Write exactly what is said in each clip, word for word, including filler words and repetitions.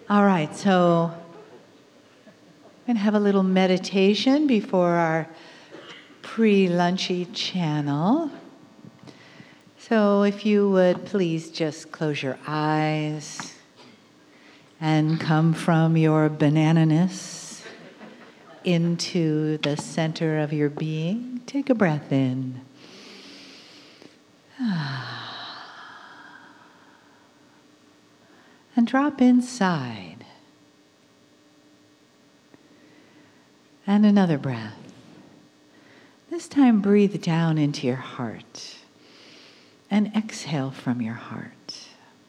All right, so we're going to have a little meditation before our pre-lunchy channel. So if you would please just close your eyes and come from your banana-ness into the center of your being. Take a breath in. And drop inside. And another breath. This time breathe down into your heart and exhale from your heart.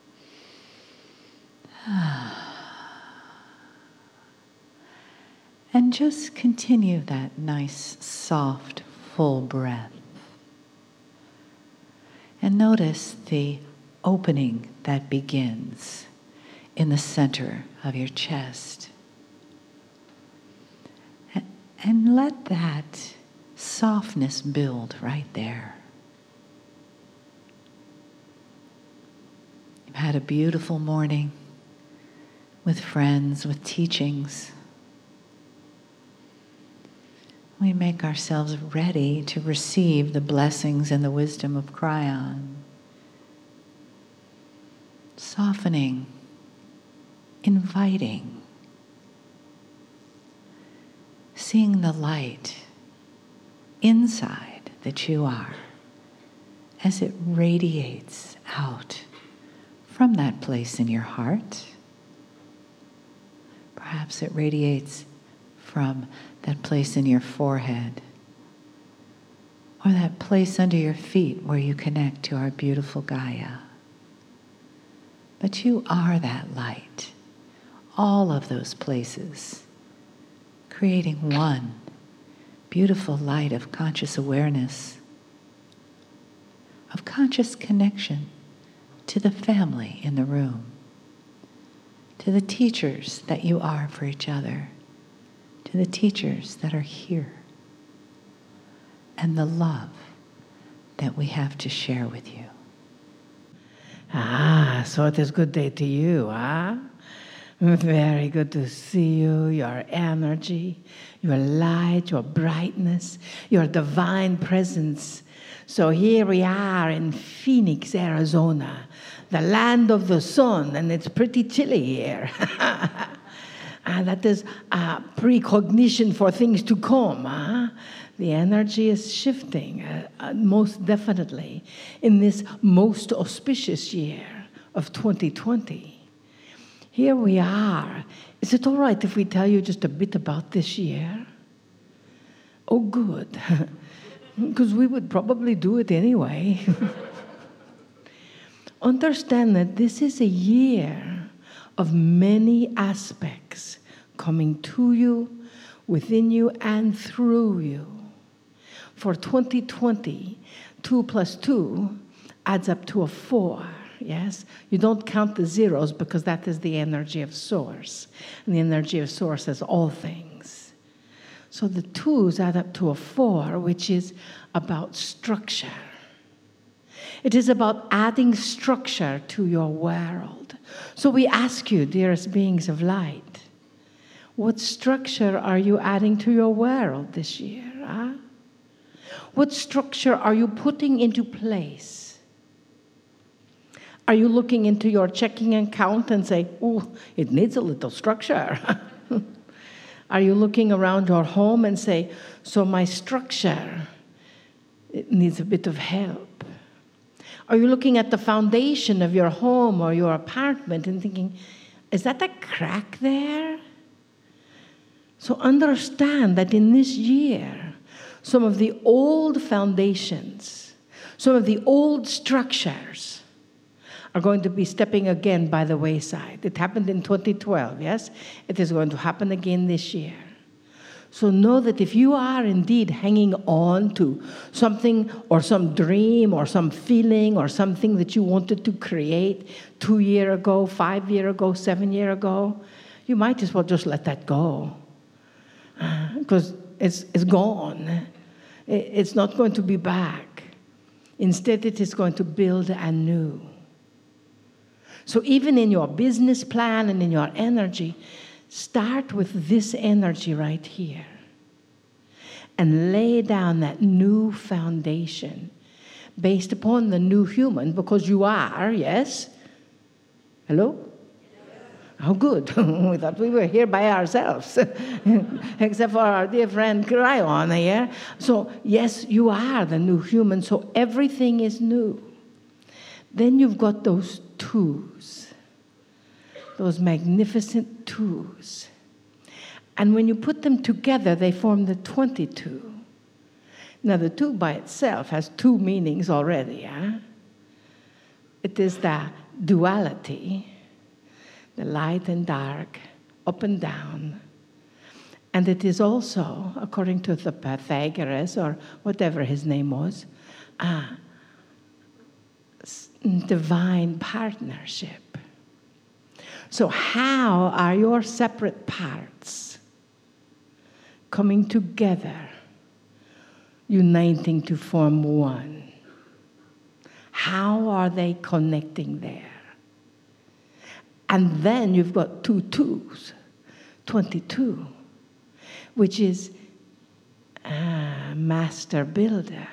And just continue that nice, soft, full breath. And notice the opening that begins in the center of your chest. And let that softness build right there. You've had a beautiful morning with friends, with teachings. We make ourselves ready to receive the blessings and the wisdom of Kryon. Softening, inviting, seeing the light inside that you are as it radiates out from that place in your heart. Perhaps it radiates from that place in your forehead or that place under your feet where you connect to our beautiful Gaia. But you are that light, all of those places, creating one beautiful light of conscious awareness, of conscious connection to the family in the room, to the teachers that you are for each other, to the teachers that are here, and the love that we have to share with you. Ah, so it is a good day to you, huh? Very good to see you, your energy, your light, your brightness, your divine presence. So here we are in Phoenix, Arizona, the land of the sun, and it's pretty chilly here. And that is a precognition for things to come. Huh? The energy is shifting, uh, uh, most definitely, in this most auspicious year of twenty twenty. Here we are. Is it all right if we tell you just a bit about this year? Oh, good. Because we would probably do it anyway. Understand that this is a year of many aspects coming to you, within you, and through you. For twenty twenty, two plus two adds up to a four. Yes? You don't count the zeros because that is the energy of Source. And the energy of Source is all things. So the twos add up to a four, which is about structure. It is about adding structure to your world. So we ask you, dearest beings of light, what structure are you adding to your world this year? Huh? What structure are you putting into place? Are you looking into your checking account and say, oh, it needs a little structure? Are you looking around your home and say, so my structure, it needs a bit of help? Are you looking at the foundation of your home or your apartment and thinking, is that a crack there? So understand that in this year, some of the old foundations, some of the old structures are going to be stepping again by the wayside. It happened in twenty twelve, yes? It is going to happen again this year. So know that if you are indeed hanging on to something or some dream or some feeling or something that you wanted to create two years ago, five years ago, seven years ago, you might as well just let that go. Because uh, it's, it's gone. It's not going to be back. Instead, it is going to build anew. So even in your business plan and in your energy, start with this energy right here and lay down that new foundation based upon the new human, because you are, yes? Hello? Oh, good. We thought we were here by ourselves, except for our dear friend Cryon here. So, yes, you are the new human, so everything is new. Then you've got those twos, those magnificent twos. And when you put them together, they form the twenty-two. Now, the two by itself has two meanings already. Huh? It is the duality, the light and dark, up and down. And it is also, according to the Pythagoras, or whatever his name was, a divine partnership. So how are your separate parts coming together, uniting to form one? How are they connecting there? And then you've got two twos, twenty-two, which is a master builder.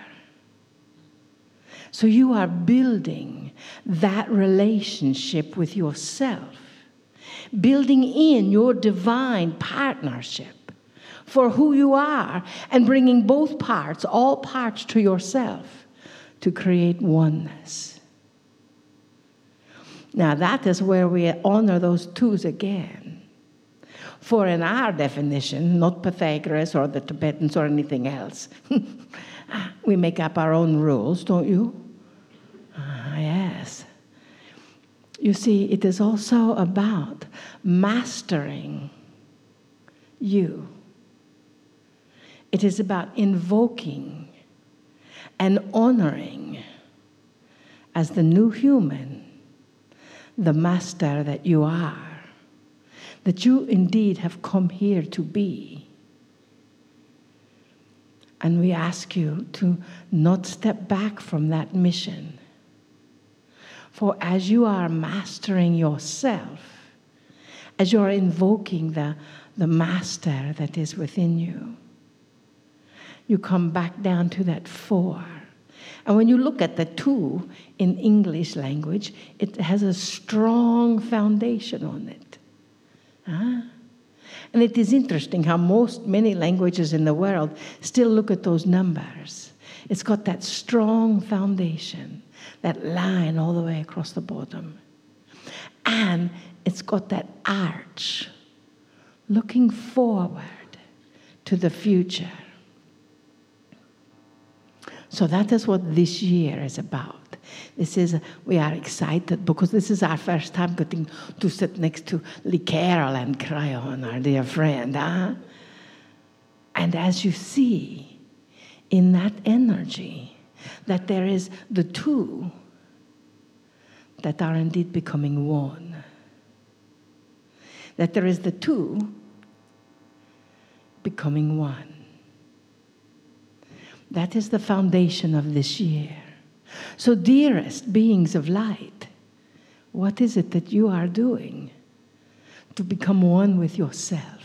So you are building that relationship with yourself, building in your divine partnership for who you are, and bringing both parts, all parts to yourself to create oneness. Now that is where we honor those twos again. For in our definition, not Pythagoras or the Tibetans or anything else, we make up our own rules, don't you? Ah, yes. You see, it is also about mastering you. It is about invoking and honoring as the new human the master that you are, that you indeed have come here to be. And we ask you to not step back from that mission. For as you are mastering yourself, as you are invoking the, the master that is within you, you come back down to that four. And when you look at the two in English language, it has a strong foundation on it. Huh? And it is interesting how most, many languages in the world still look at those numbers. It's got that strong foundation, that line all the way across the bottom. And it's got that arch, looking forward to the future. So that is what this year is about. This is, we are excited because this is our first time getting to sit next to Lee Carroll and Cryon, our dear friend. Huh? And as you see in that energy, that there is the two that are indeed becoming one. That there is the two becoming one. That is the foundation of this year. So, dearest beings of light, what is it that you are doing to become one with yourself?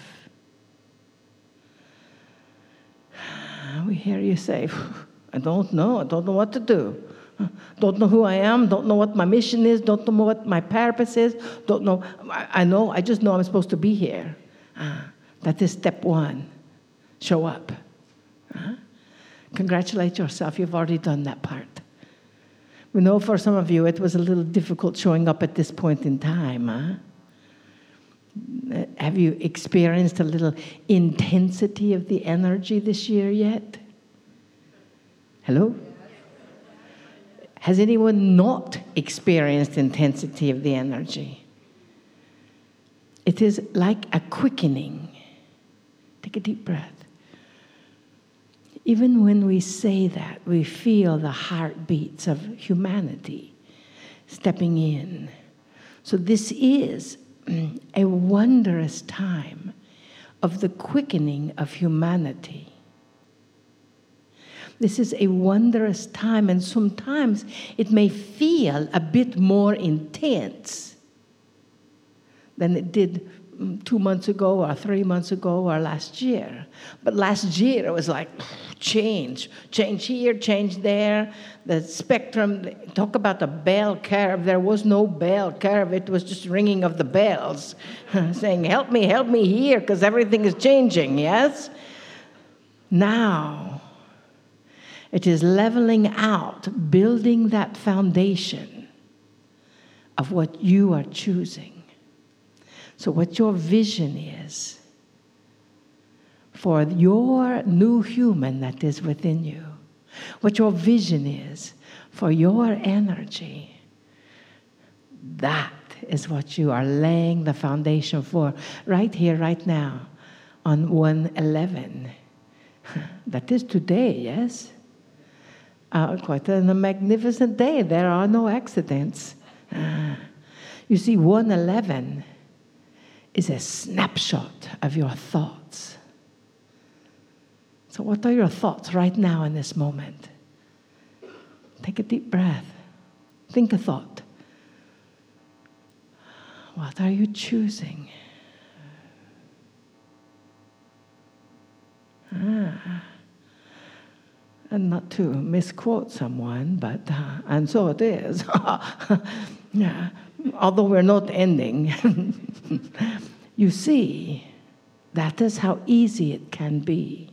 We hear you say, I don't know, I don't know what to do. Don't know who I am, don't know what my mission is, don't know what my purpose is, don't know, I know, I just know I'm supposed to be here. Ah, that is step one. Show up. Uh-huh. Congratulate yourself, you've already done that part. We know for some of you it was a little difficult showing up at this point in time. Huh? Have you experienced a little intensity of the energy this year yet? Hello? Has anyone not experienced intensity of the energy? It is like a quickening. Take a deep breath. Even when we say that, we feel the heartbeats of humanity stepping in. So this is a wondrous time of the quickening of humanity. This is a wondrous time, and sometimes it may feel a bit more intense than it did two months ago or three months ago or last year. But last year it was like change, change here, change there. The spectrum, talk about the bell curve. There was no bell curve. It was just ringing of the bells saying, help me, help me here because everything is changing, yes? Now, it is leveling out, building that foundation of what you are choosing. So what your vision is for your new human that is within you, what your vision is for your energy, that is what you are laying the foundation for right here, right now, on one eleven. That is today, yes? Uh, quite a magnificent day. There are no accidents. Uh, you see, one eleven is a snapshot of your thoughts. So what are your thoughts right now in this moment? Take a deep breath. Think a thought. What are you choosing? Ah. And not to misquote someone, but, uh, and so it is. Yeah. Although we're not ending. You see, that is how easy it can be.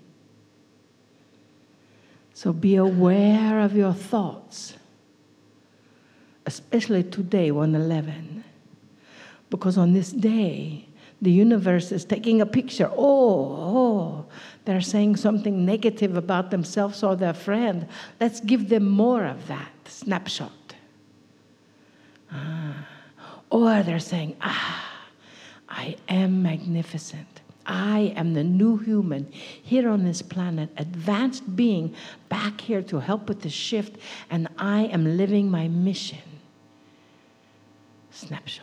So be aware of your thoughts, especially today, one eleven. Because on this day, the universe is taking a picture. Oh, oh, they're saying something negative about themselves or their friend. Let's give them more of that snapshot. Ah. Or they're saying, ah, I am magnificent. I am the new human here on this planet, advanced being back here to help with the shift, and I am living my mission. Snapshot.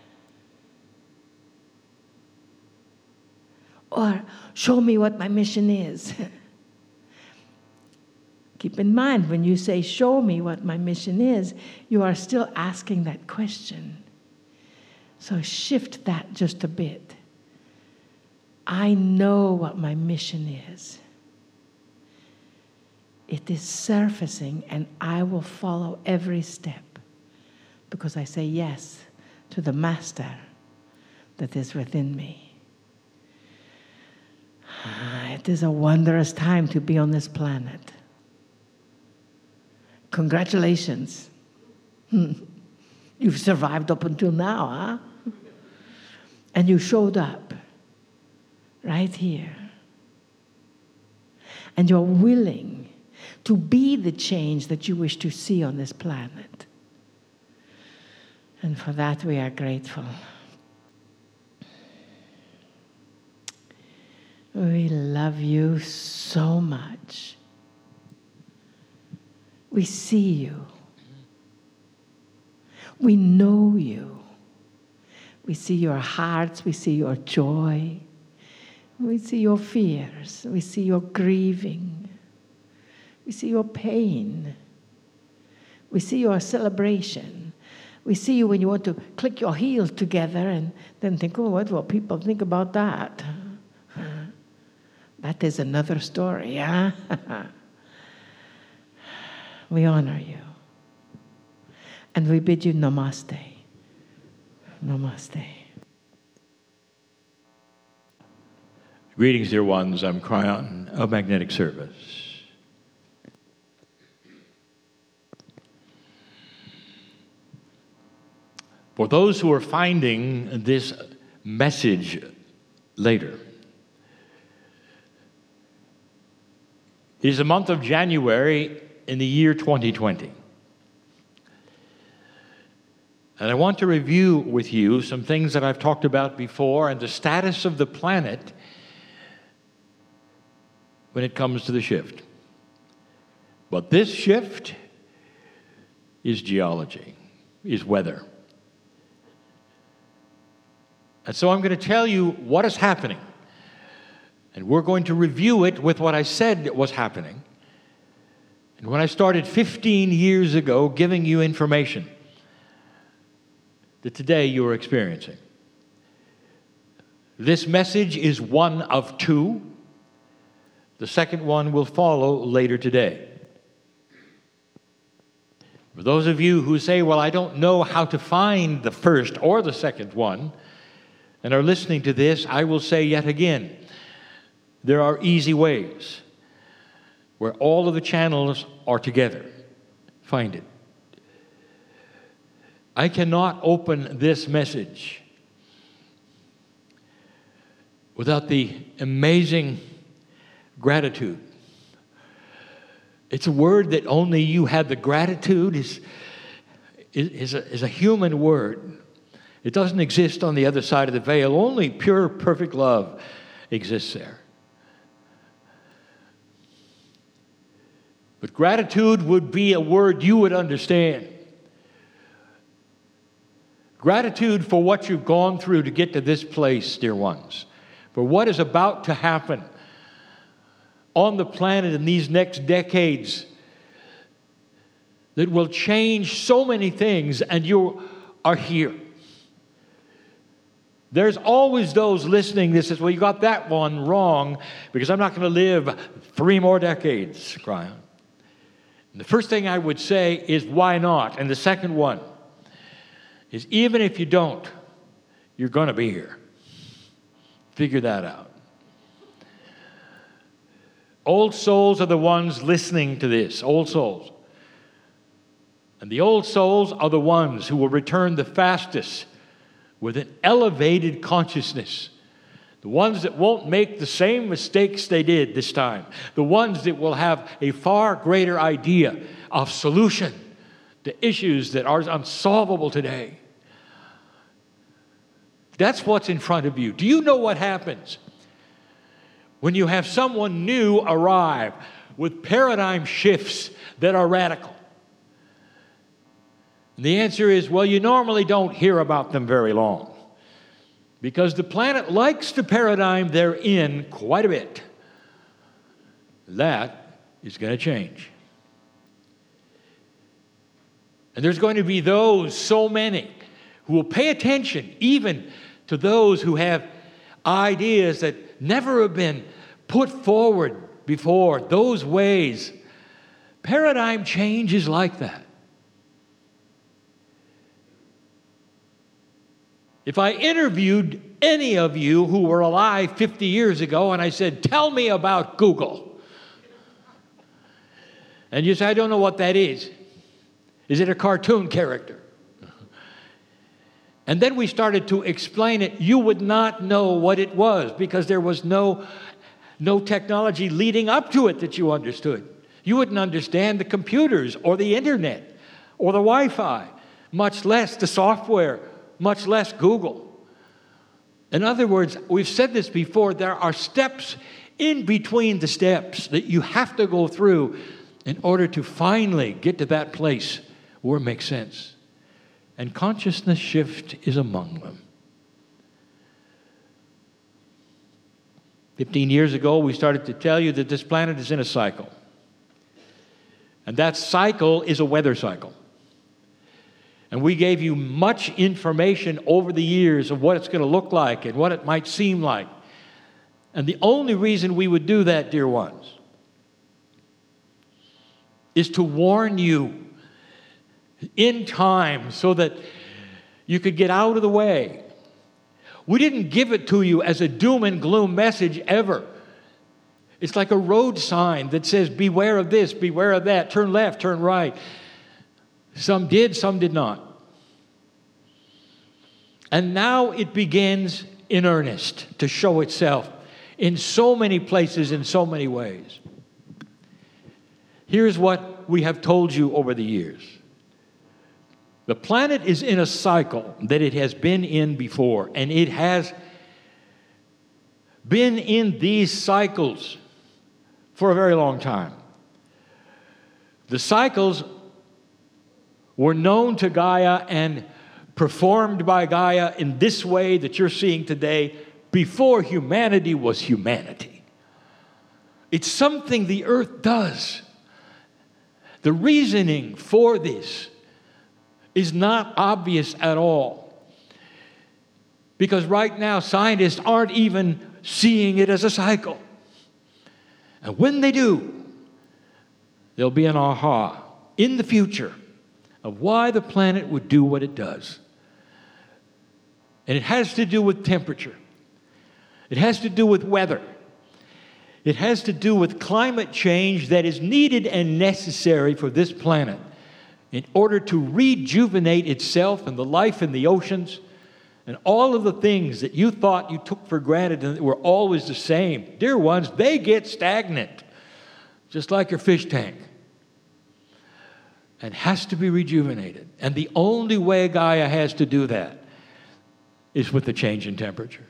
Or show me what my mission is. Keep in mind, when you say, show me what my mission is, you are still asking that question. So shift that just a bit. I know what my mission is. It is surfacing, and I will follow every step because I say yes to the master that is within me. It is a wondrous time to be on this planet. Congratulations. You've survived up until now, huh? And you showed up right here. And you're willing to be the change that you wish to see on this planet. And for that we are grateful. We love you so much. We see you. We know you. We see your hearts. We see your joy. We see your fears. We see your grieving. We see your pain. We see your celebration. We see you when you want to click your heels together and then think, oh, what will people think about that? That is another story, huh? We honor you. And we bid you namaste. Namaste. Greetings, dear ones. I'm Kryon of Magnetic Service. For those who are finding this message later, it is the month of January in the year twenty twenty. And I want to review with you some things that I've talked about before and the status of the planet when it comes to the shift. But this shift is geology, is weather. And so I'm going to tell you what is happening. And we're going to review it with what I said was happening. And when I started fifteen years ago giving you information that today you are experiencing. This message is one of two. The second one will follow later today. For those of you who say, well, I don't know how to find the first or the second one, and are listening to this, I will say yet again, there are easy ways where all of the channels are together. Find it. I cannot open this message without the amazing gratitude. It's a word that only you have. The gratitude is, is, is, a, is a human word. It doesn't exist on the other side of the veil. Only pure, perfect love exists there. But gratitude would be a word you would understand. Gratitude for what you've gone through to get to this place, dear ones. For what is about to happen on the planet in these next decades that will change so many things, and you are here. There's always those listening that says, well, you got that one wrong because I'm not going to live three more decades, crying. And the first thing I would say is, why not? And the second one is, even if you don't, you're going to be here. Figure that out. Old souls are the ones listening to this, old souls. And the old souls are the ones who will return the fastest with an elevated consciousness. The ones that won't make the same mistakes they did this time. The ones that will have a far greater idea of solution to issues that are unsolvable today. That's what's in front of you. Do you know what happens when you have someone new arrive with paradigm shifts that are radical? And the answer is, well, you normally don't hear about them very long, because the planet likes the paradigm they're in quite a bit. That is going to change. And there's going to be those, so many, who will pay attention even to those who have ideas that never have been put forward before. Those ways. Paradigm change is like that. If I interviewed any of you who were alive fifty years ago and I said, tell me about Google, and you say, I don't know what that is. Is it a cartoon character? And then we started to explain it, you would not know what it was, because there was no, no technology leading up to it that you understood. You wouldn't understand the computers or the internet or the Wi-Fi, much less the software, much less Google. In other words, we've said this before, there are steps in between the steps that you have to go through in order to finally get to that place where it makes sense. And consciousness shift is among them. Fifteen years ago, we started to tell you that this planet is in a cycle. And that cycle is a weather cycle. And we gave you much information over the years of what it's going to look like and what it might seem like. And the only reason we would do that, dear ones, is to warn you in time so that you could get out of the way. We didn't give it to you as a doom and gloom message ever. It's like a road sign that says, beware of this, beware of that, turn left, turn right. Some did, some did not. And now it begins in earnest to show itself in so many places, in so many ways. Here's what we have told you over the years. The planet is in a cycle that it has been in before, and it has been in these cycles for a very long time. The cycles were known to Gaia and performed by Gaia in this way that you're seeing today before humanity was humanity. It's something the earth does. The reasoning for this is not obvious at all. Because right now, scientists aren't even seeing it as a cycle. And when they do, there'll be an aha in the future of why the planet would do what it does. And it has to do with temperature. It has to do with weather. It has to do with climate change that is needed and necessary for this planet in order to rejuvenate itself and the life in the oceans and all of the things that you thought you took for granted and that were always the same. Dear ones, they get stagnant, just like your fish tank, and has to be rejuvenated. And the only way Gaia has to do that is with the change in temperature.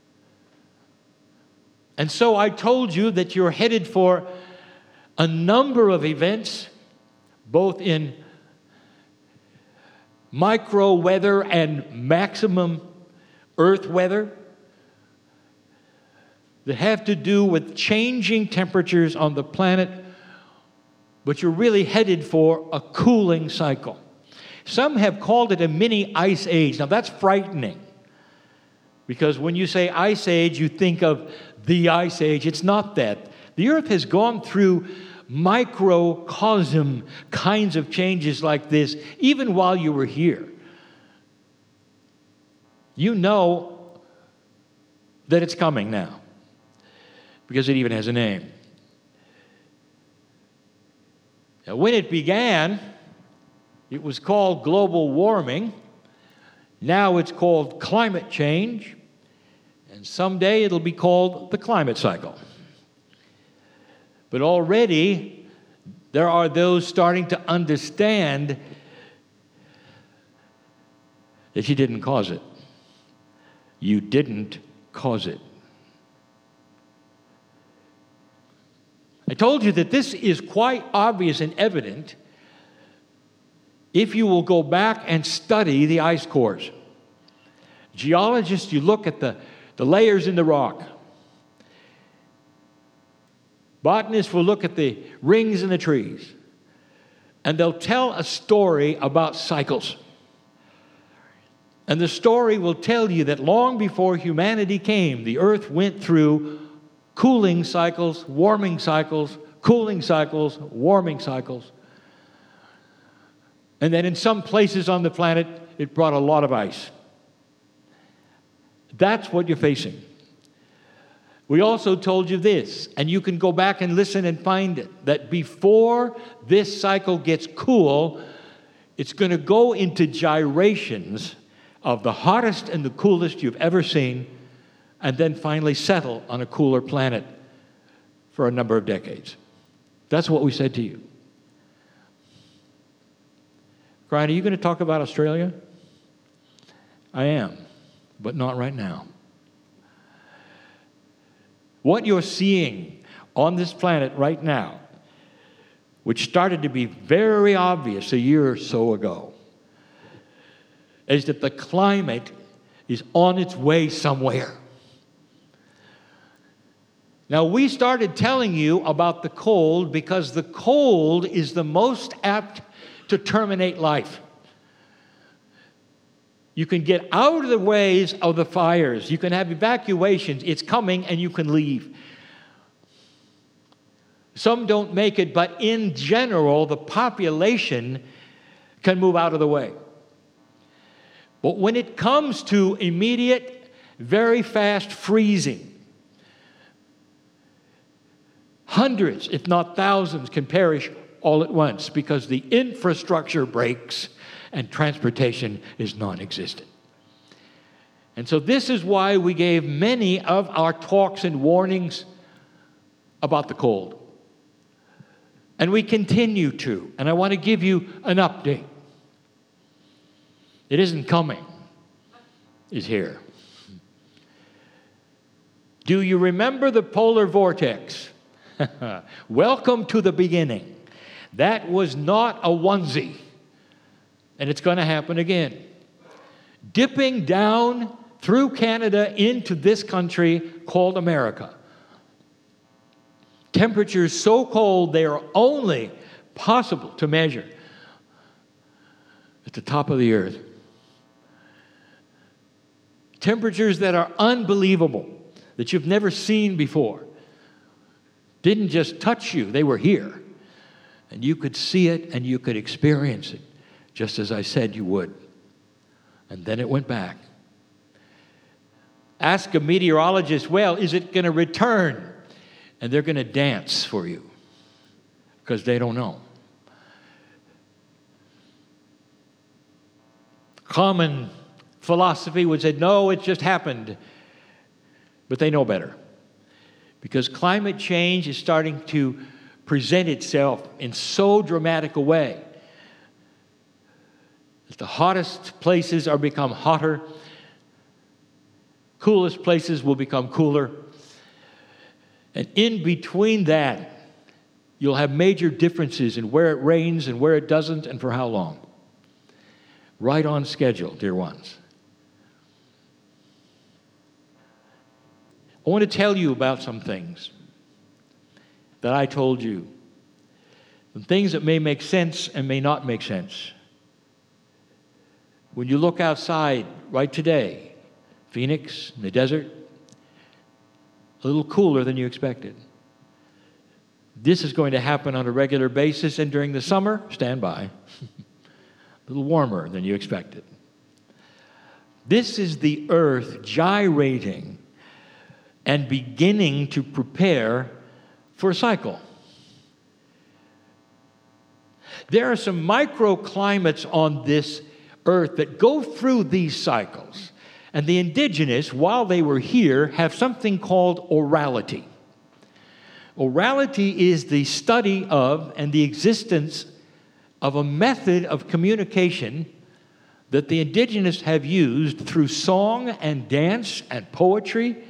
And so I told you that you're headed for a number of events, both in micro weather and maximum earth weather, that have to do with changing temperatures on the planet, but you're really headed for a cooling cycle. Some have called it a mini ice age. Now that's frightening, because when you say ice age, you think of the ice age. It's not that. The earth has gone through microcosm kinds of changes like this, even while you were here. You know that it's coming now, because it even has a name. Now, when it began, it was called global warming. Now it's called climate change. And someday it'll be called the climate cycle. But already there are those starting to understand that you didn't cause it. You didn't cause it. I told you that this is quite obvious and evident if you will go back and study the ice cores. Geologists, you look at the, the layers in the rock. Botanists will look at the rings in the trees, and they'll tell a story about cycles. And the story will tell you that long before humanity came, the earth went through cooling cycles, warming cycles, cooling cycles, warming cycles. And that in some places on the planet, it brought a lot of ice. That's what you're facing. We also told you this, and you can go back and listen and find it, that before this cycle gets cool, it's going to go into gyrations of the hottest and the coolest you've ever seen, and then finally settle on a cooler planet for a number of decades. That's what we said to you. Brian, are you going to talk about Australia? I am, but not right now. What you're seeing on this planet right now, which started to be very obvious a year or so ago, is that the climate is on its way somewhere. Now, we started telling you about the cold because the cold is the most apt to terminate life. You can get out of the ways of the fires. You can have evacuations. It's coming and you can leave. Some don't make it, but in general, the population can move out of the way. But when it comes to immediate, very fast freezing, hundreds, if not thousands, can perish all at once because the infrastructure breaks and transportation is non-existent. And so this is why we gave many of our talks and warnings about the cold. And we continue to. And I want to give you an update. It isn't coming. It's here. Do you remember the polar vortex? Welcome to the beginning. That was not a onesie. And it's going to happen again. Dipping down through Canada into this country called America. Temperatures so cold they are only possible to measure at the top of the earth. temperatures that are unbelievable, that you've never seen before. Didn't just touch you, they were here. And you could see it and you could experience it, just as I said you would. And then it went back. Ask a meteorologist, well, is it going to return? And they're going to dance for you because they don't know. Common philosophy would say, no, it just happened. But they know better. Because climate change is starting to present itself in so dramatic a way that the hottest places are become hotter, coolest places will become cooler, and in between that, you'll have major differences in where it rains and where it doesn't and for how long. Right on schedule, dear ones. I want to tell you about some things that I told you. Some things that may make sense and may not make sense. When you look outside right today, Phoenix, in the desert, a little cooler than you expected. This is going to happen on a regular basis, and during the summer, stand by. A little warmer than you expected. This is the earth gyrating and beginning to prepare for a cycle. There are some microclimates on this earth that go through these cycles. And the indigenous, while they were here, have something called orality. Orality is the study of and the existence of a method of communication that the indigenous have used through song and dance and poetry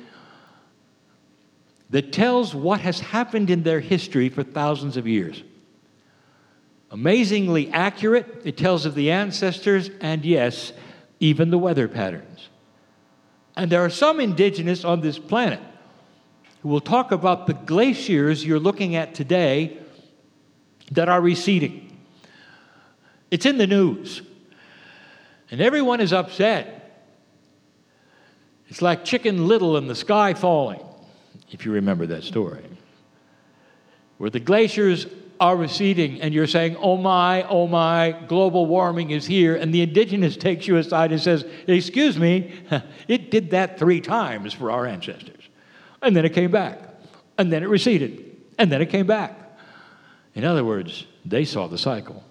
that tells what has happened in their history for thousands of years. Amazingly accurate, it tells of the ancestors and, yes, even the weather patterns. And there are some indigenous on this planet who will talk about the glaciers you're looking at today that are receding. It's in the news. And everyone is upset. It's like Chicken Little and the sky falling, if you remember that story. Where the glaciers are receding and you're saying, oh my, oh my, global warming is here. And the indigenous takes you aside and says, excuse me, it did that three times for our ancestors. And then it came back. And then it receded. And then it came back. In other words, they saw the cycle.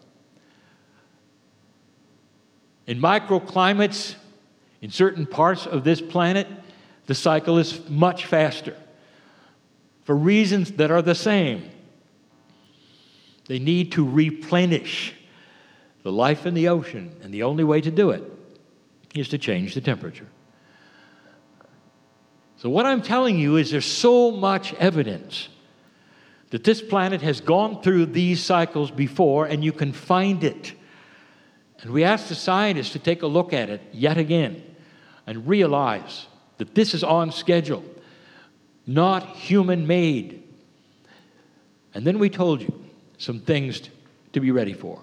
In microclimates, in certain parts of this planet, the cycle is much faster for reasons that are the same. They need to replenish the life in the ocean, and the only way to do it is to change the temperature. So what I'm telling you is there's so much evidence that this planet has gone through these cycles before, and you can find it. And we asked the scientists to take a look at it yet again and realize that this is on schedule, not human-made. And then we told you some things to be ready for.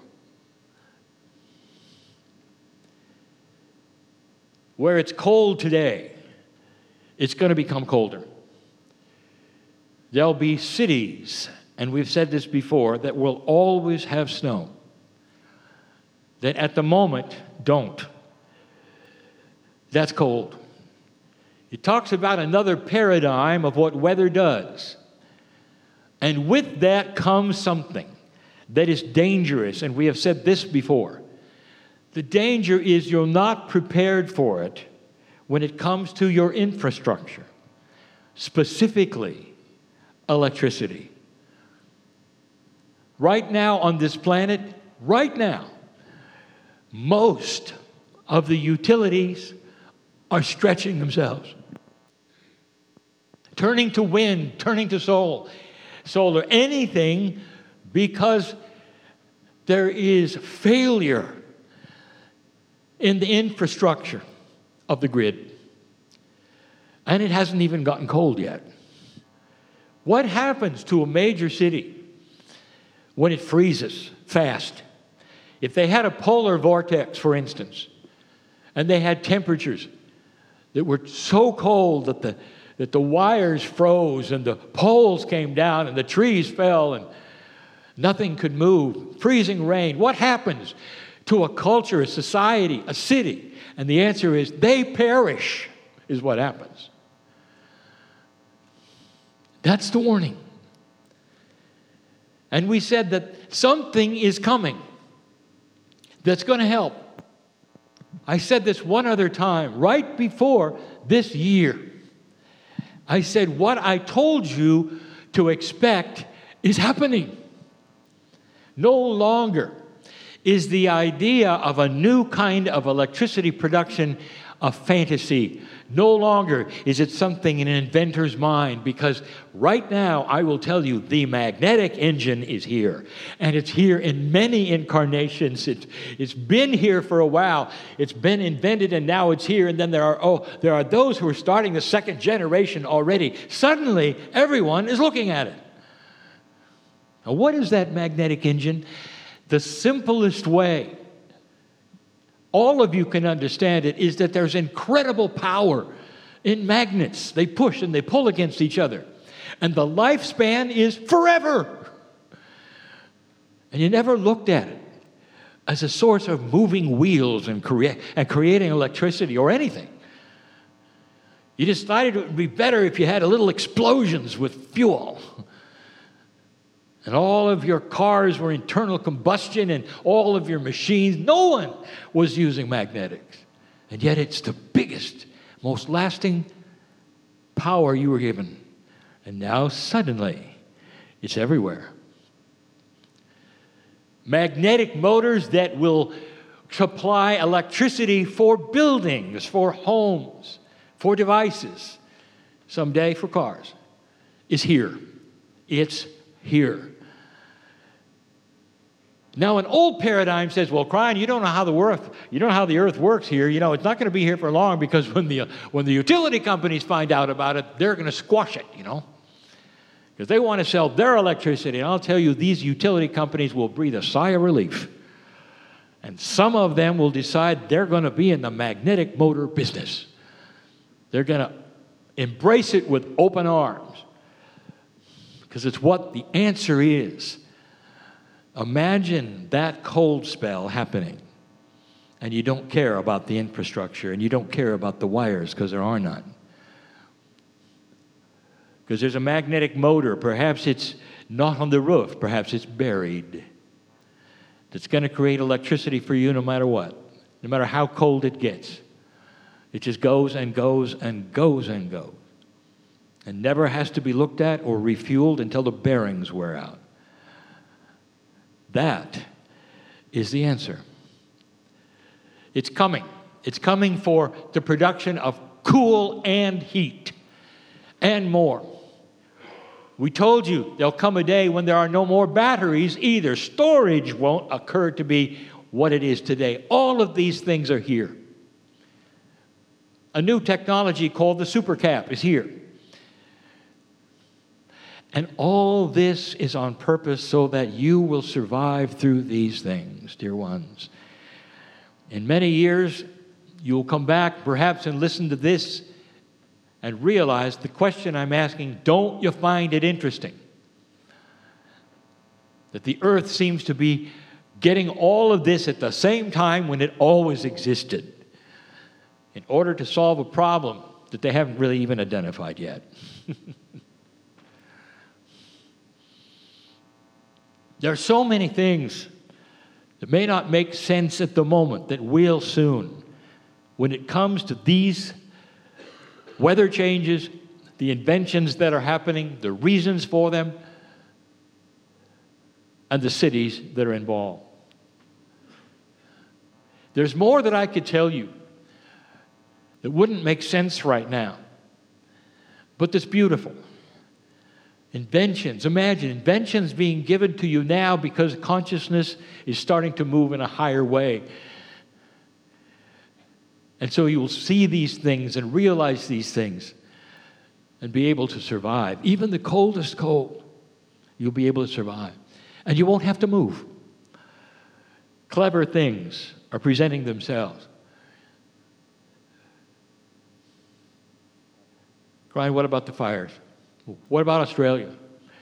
Where it's cold today, it's going to become colder. There'll be cities, and we've said this before, that will always have snow, that at the moment don't. That's cold. It talks about another paradigm of what weather does. And with that comes something that is dangerous, and we have said this before. The danger is you're not prepared for it when it comes to your infrastructure, specifically electricity. Right now on this planet, right now, most of the utilities are stretching themselves. Turning to wind, turning to solar, solar, anything, because there is failure in the infrastructure of the grid. And it hasn't even gotten cold yet. What happens to a major city when it freezes fast? If they had a polar vortex, for instance, and they had temperatures that were so cold that the, that the wires froze and the poles came down and the trees fell and nothing could move. Freezing rain. What happens to a culture, a society, a city? And the answer is they perish, is what happens. That's the warning. And we said that something is coming that's going to help. I said this one other time, right before this year. I said, what I told you to expect is happening. No longer is the idea of a new kind of electricity production a fantasy. No longer is it something in an inventor's mind, because right now, I will tell you, the magnetic engine is here. And it's here in many incarnations. It's, it's been here for a while. It's been invented and now it's here. And then there are, oh, there are those who are starting the second generation already. Suddenly, everyone is looking at it. Now, what is that magnetic engine? The simplest way all of you can understand it is that there's incredible power in magnets. They push and they pull against each other. And the lifespan is forever. And you never looked at it as a source of moving wheels and, crea- and creating electricity or anything. You decided it would be better if you had a little explosions with fuel. And all of your cars were internal combustion and all of your machines, no one was using magnetics. And yet it's the biggest, most lasting power you were given. And now suddenly, it's everywhere. Magnetic motors that will supply electricity for buildings, for homes, for devices, someday for cars, is here. It's here. Now, an old paradigm says, well, Brian, you don't know how the earth, you don't know how the earth works here. You know, it's not going to be here for long, because when the when the utility companies find out about it, they're going to squash it, you know, because they want to sell their electricity. And I'll tell you, these utility companies will breathe a sigh of relief. And some of them will decide they're going to be in the magnetic motor business. They're going to embrace it with open arms, because it's what the answer is. Imagine that cold spell happening, and you don't care about the infrastructure, and you don't care about the wires, because there are none. Because there's a magnetic motor. Perhaps it's not on the roof. Perhaps it's buried. That's going to create electricity for you no matter what, no matter how cold it gets. It just goes and goes and goes and goes, and never has to be looked at or refueled until the bearings wear out. That is the answer. It's coming. It's coming for the production of cool and heat and more. We told you there'll come a day when there are no more batteries either. Storage won't occur to be what it is today. All of these things are here. A new technology called the supercap is here. And all this is on purpose so that you will survive through these things, dear ones. In many years, you'll come back perhaps and listen to this and realize the question I'm asking, don't you find it interesting? That the earth seems to be getting all of this at the same time when it always existed, in order to solve a problem that they haven't really even identified yet. There are so many things that may not make sense at the moment that will soon. When it comes to these weather changes, the inventions that are happening, the reasons for them, and the cities that are involved. There's more that I could tell you that wouldn't make sense right now, but that's beautiful. Inventions. Imagine inventions being given to you now because consciousness is starting to move in a higher way. And so you will see these things and realize these things and be able to survive. Even the coldest cold, you'll be able to survive. And you won't have to move. Clever things are presenting themselves. Brian, what about the fires? What about Australia?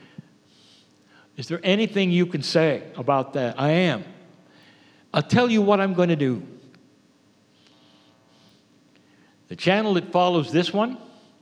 Is there anything you can say about that? I am. I'll tell you what I'm going to do. The channel that follows this one,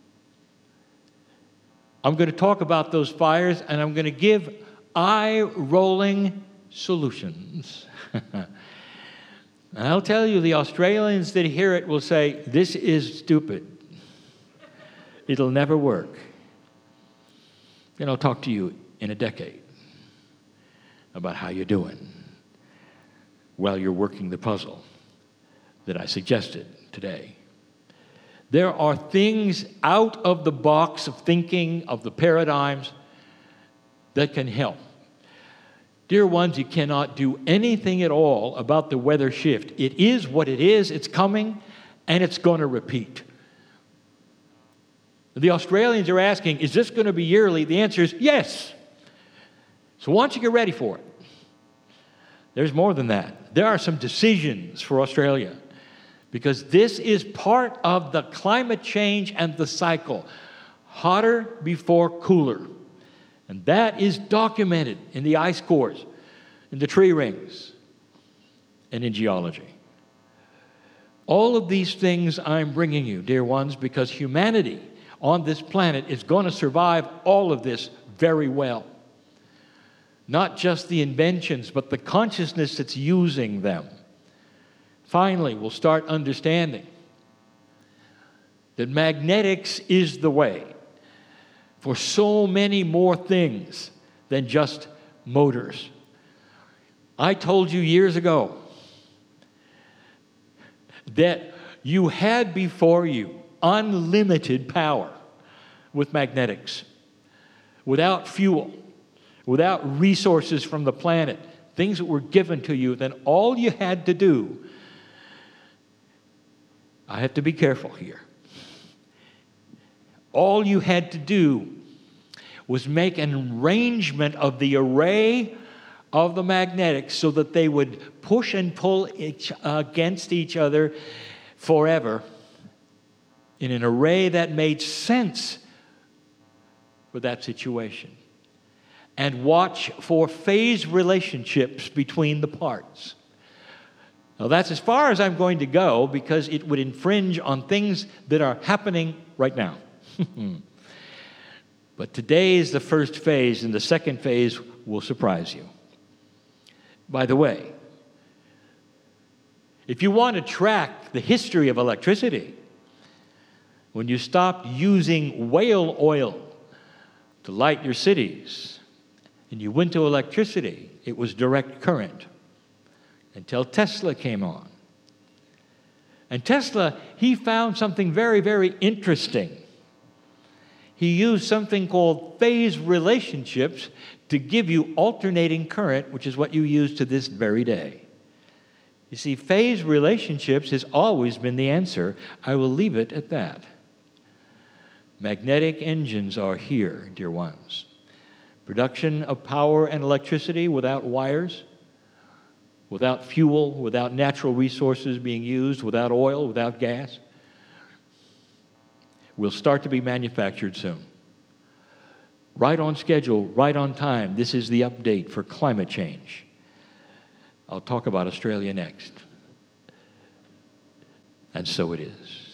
I'm going to talk about those fires, and I'm going to give eye-rolling solutions. And I'll tell you, the Australians that hear it will say, this is stupid. It'll never work. And I'll talk to you in a decade about how you're doing while you're working the puzzle that I suggested today. There are things out of the box of thinking, of the paradigms, that can help. Dear ones, you cannot do anything at all about the weather shift. It is what it is, it's coming, and it's going to repeat. The Australians are asking, is this going to be yearly? The answer is yes. So why don't you get ready for it? There's more than that. There are some decisions for Australia, because this is part of the climate change and the cycle. Hotter before cooler. And that is documented in the ice cores, in the tree rings, and in geology. All of these things I'm bringing you, dear ones, because humanity on this planet is going to survive all of this very well. Not just the inventions, but the consciousness that's using them. Finally, we'll start understanding that magnetics is the way for so many more things than just motors. I told you years ago that you had before you unlimited power with magnetics, without fuel, without resources from the planet, things that were given to you. Then all you had to do, I have to be careful here, all you had to do was make an arrangement of the array of the magnetics so that they would push and pull each, uh, against each other forever in an array that made sense for that situation. And watch for phase relationships between the parts. Now that's as far as I'm going to go, because it would infringe on things that are happening right now. But today is the first phase, and the second phase will surprise you. By the way, if you want to track the history of electricity, when you stopped using whale oil to light your cities, and you went to electricity, it was direct current, until Tesla came on. And Tesla, he found something very, very interesting. He used something called phase relationships to give you alternating current, which is what you use to this very day. You see, phase relationships has always been the answer. I will leave it at that. Magnetic engines are here, dear ones. Production of power and electricity without wires, without fuel, without natural resources being used, without oil, without gas, will start to be manufactured soon. Right on schedule, right on time. This is the update for climate change. I'll talk about Australia next. And so it is.